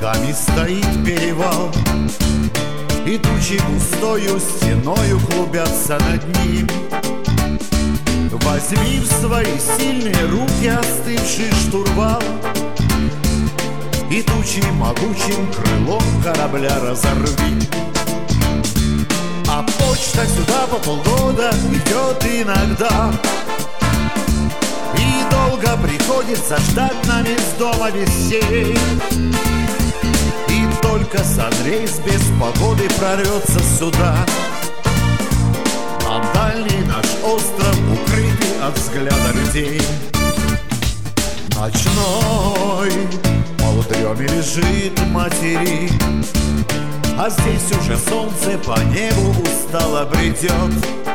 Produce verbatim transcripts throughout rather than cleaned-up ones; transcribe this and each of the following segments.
ногами стоит перевал, и тучи густою стеною клубятся над ним. Возьми в свои сильные руки остывший штурвал, и тучи могучим крылом корабля разорви. А почта сюда по полгода идет иногда, и долго приходится ждать нам из дома вестей. И только санрейс без погоды прорвется сюда, на дальний наш остров, укрытый от взгляда людей. Ночной полудреме лежит материк, а здесь уже солнце по небу устало бредет.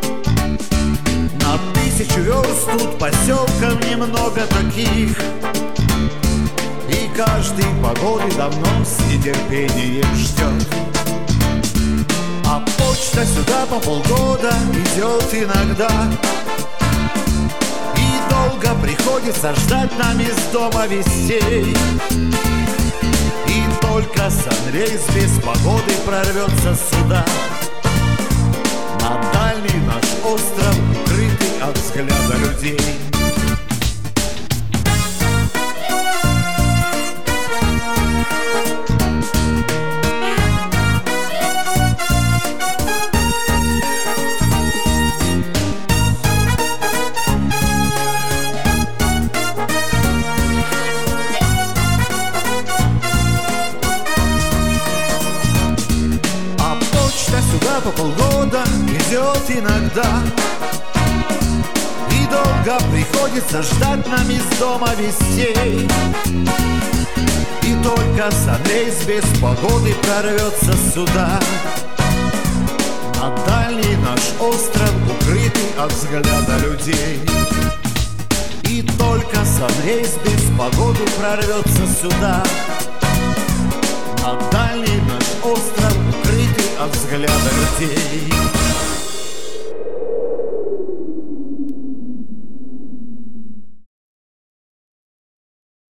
На тысячу верст тут поселков немного таких, и каждый погоды давно с нетерпением ждет. А почта сюда по полгода идет иногда, и долго приходится ждать нам из дома вестей. И только санрейс без погоды прорвется сюда, на дальний наш остров, укрытый от взгляда людей. Сюда по полгода идет иногда, и долго приходится ждать нам из дома вестей. И только санрейс без погоды прорвется сюда, на дальний наш остров, укрытый от взгляда людей. И только санрейс без погоды прорвется сюда, на дальний наш остров, укрытый от взгляда людей.